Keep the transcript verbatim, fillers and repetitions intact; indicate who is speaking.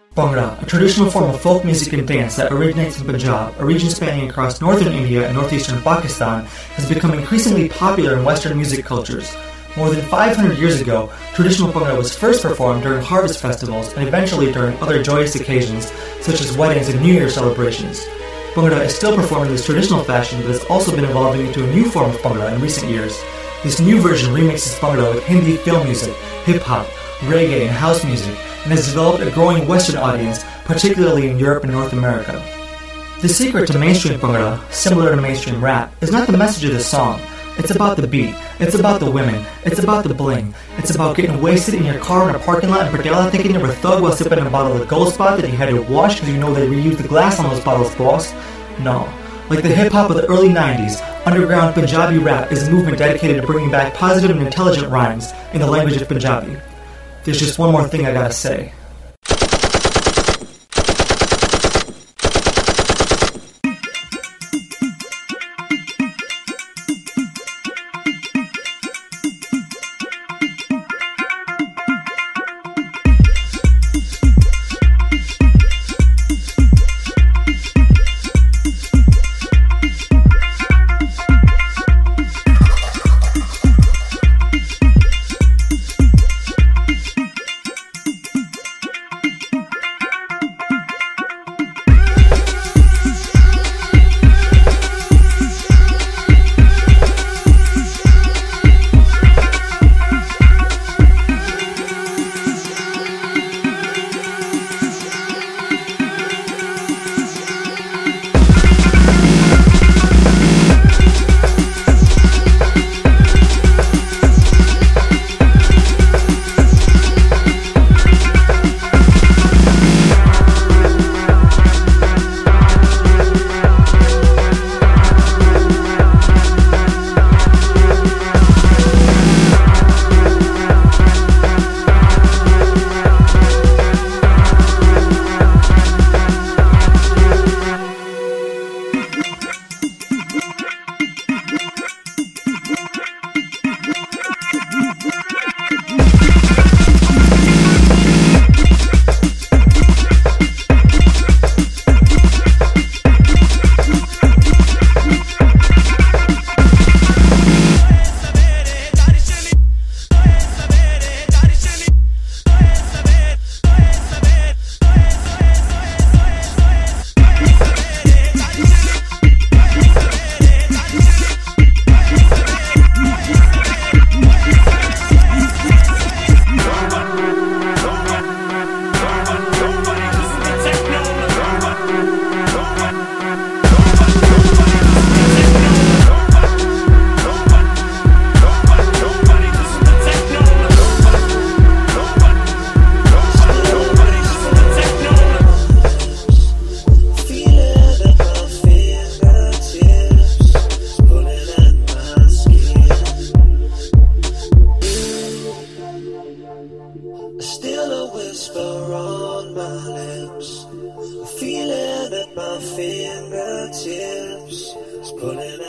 Speaker 1: Bhangra, a traditional form of folk music and dance that originates in Punjab, a region spanning across northern India and northeastern Pakistan, has become increasingly popular in Western music cultures. More than five hundred years ago, traditional Bhangra was first performed during harvest festivals and eventually during other joyous occasions, such as weddings and New Year celebrations. Bhangra is still performed in this traditional fashion, but has also been evolving into a new form of Bhangra in recent years. This new version remixes Bhangra with Hindi film music, hip-hop, reggae, and house music, and has developed a growing Western audience, particularly in Europe and North America. The secret to mainstream Bhangra, similar to mainstream rap, is not the message of the song. It's about the beat, it's about the women, it's about the bling, it's about getting wasted in your car in a parking lot in Perdela thinking you were a thug while sipping a bottle of Gold Spot that you had to wash because you know they reused the glass on those bottles, boss. No. Like the hip-hop of the early nineties, underground Punjabi rap is a movement dedicated to bringing back positive and intelligent rhymes in the language of Punjabi. There's just one more thing I gotta say.
Speaker 2: Still a whisper on my lips, a feeling at my fingertips, it's pulling